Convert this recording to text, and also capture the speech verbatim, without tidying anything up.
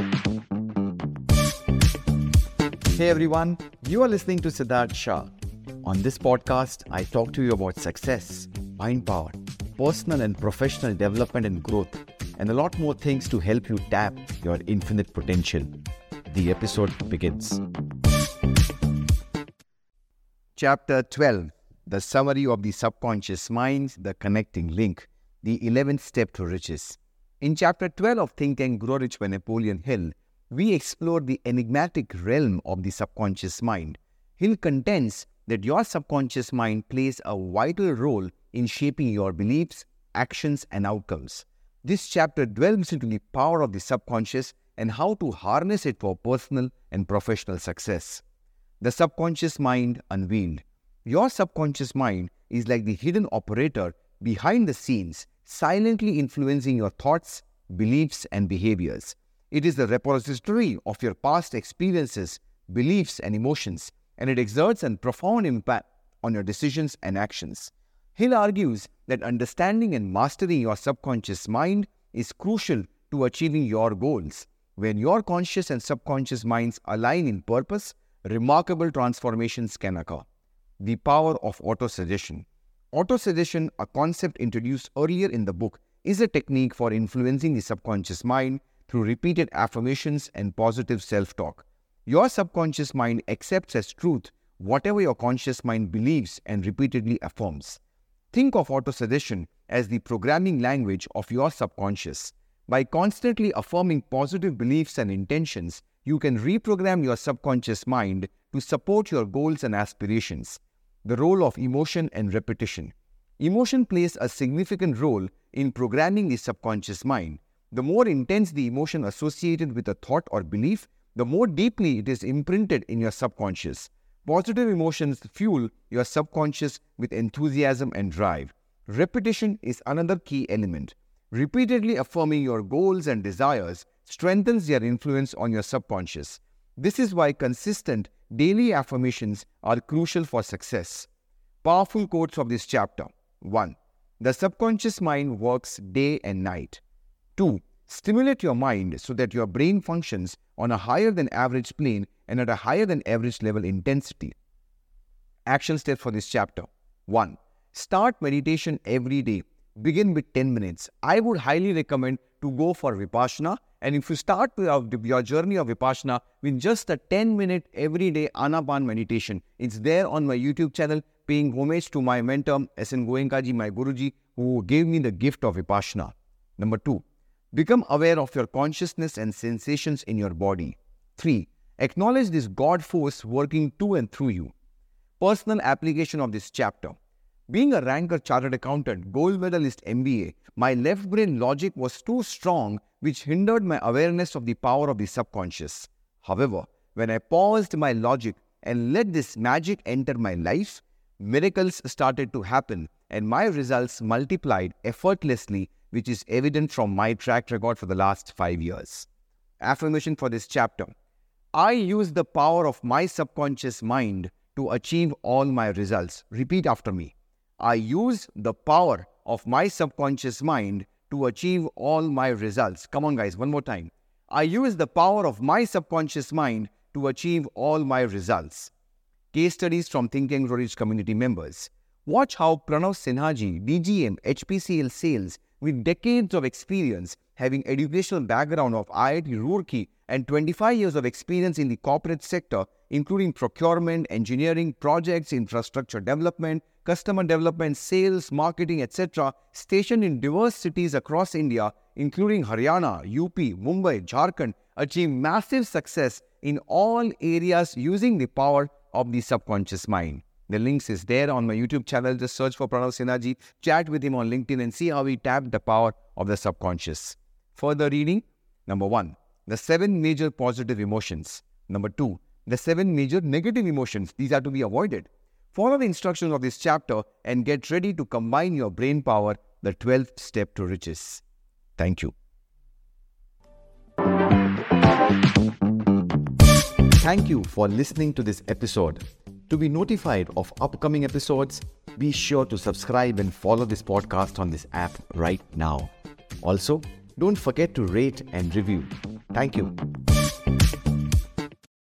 Hey everyone, you are listening to Siddharth Shah. On this podcast, I talk to you about success, mind power, personal and professional development and growth, and a lot more things to help you tap your infinite potential. The episode begins. Chapter twelve, the summary of the subconscious mind, the connecting link, the eleventh step to riches. In Chapter twelve of Think and Grow Rich by Napoleon Hill, we explore the enigmatic realm of the subconscious mind. Hill contends that your subconscious mind plays a vital role in shaping your beliefs, actions, and outcomes. This chapter delves into the power of the subconscious and how to harness it for personal and professional success. The subconscious mind unveiled. Your subconscious mind is like the hidden operator behind the scenes, silently influencing your thoughts, beliefs, and behaviors. It is the repository of your past experiences, beliefs, and emotions, and it exerts a profound impact on your decisions and actions. Hill argues that understanding and mastering your subconscious mind is crucial to achieving your goals. When your conscious and subconscious minds align in purpose, remarkable transformations can occur. The power of autosuggestion. Autosuggestion, a concept introduced earlier in the book, is a technique for influencing the subconscious mind through repeated affirmations and positive self-talk. Your subconscious mind accepts as truth whatever your conscious mind believes and repeatedly affirms. Think of autosuggestion as the programming language of your subconscious. By constantly affirming positive beliefs and intentions, you can reprogram your subconscious mind to support your goals and aspirations. The role of emotion and repetition. Emotion plays a significant role in programming the subconscious mind. The more intense the emotion associated with a thought or belief, the more deeply it is imprinted in your subconscious. Positive emotions fuel your subconscious with enthusiasm and drive. Repetition is another key element. Repeatedly affirming your goals and desires strengthens their influence on your subconscious. This is why consistent daily affirmations are crucial for success. Powerful quotes of this chapter. one. The subconscious mind works day and night. two. Stimulate your mind so that your brain functions on a higher than average plane and at a higher than average level intensity. Action steps for this chapter. one. Start meditation every day. Begin with ten minutes. I would highly recommend to go for Vipassana. And if you start your journey of Vipassana with just a ten minute everyday Anapan meditation, it's there on my YouTube channel, paying homage to my mentor, S N Goenka ji, my Guruji, who gave me the gift of Vipassana. Number two. Become aware of your consciousness and sensations in your body. three. Acknowledge this God force working to and through you. Personal application of this chapter. Being a ranker chartered accountant, gold medalist M B A, my left brain logic was too strong, which hindered my awareness of the power of the subconscious. However, when I paused my logic and let this magic enter my life, miracles started to happen and my results multiplied effortlessly, which is evident from my track record for the last five years. Affirmation for this chapter. I use the power of my subconscious mind to achieve all my results. Repeat after me. I use the power of my subconscious mind to achieve all my results. Come on guys, one more time. I use the power of my subconscious mind to achieve all my results. Case studies from Think and Grow Rich community members. Watch how Pranav Sinhaji, D G M, H P C L sales, with decades of experience, having educational background of I I T Roorkee and twenty-five years of experience in the corporate sector, including procurement, engineering, projects, infrastructure development, customer development, sales, marketing, et cetera, stationed in diverse cities across India, including Haryana, U P, Mumbai, Jharkhand, achieved massive success in all areas using the power of the subconscious mind. The links is there on my YouTube channel. Just search for Pranav Sinhaji, chat with him on LinkedIn and see how he tapped the power of the subconscious. Further reading. Number one, the seven major positive emotions. Number two, the seven major negative emotions. These are to be avoided. Follow the instructions of this chapter and get ready to combine your brain power, the twelfth step to riches. Thank you. Thank you for listening to this episode. To be notified of upcoming episodes, be sure to subscribe and follow this podcast on this app right now. Also, don't forget to rate and review. Thank you.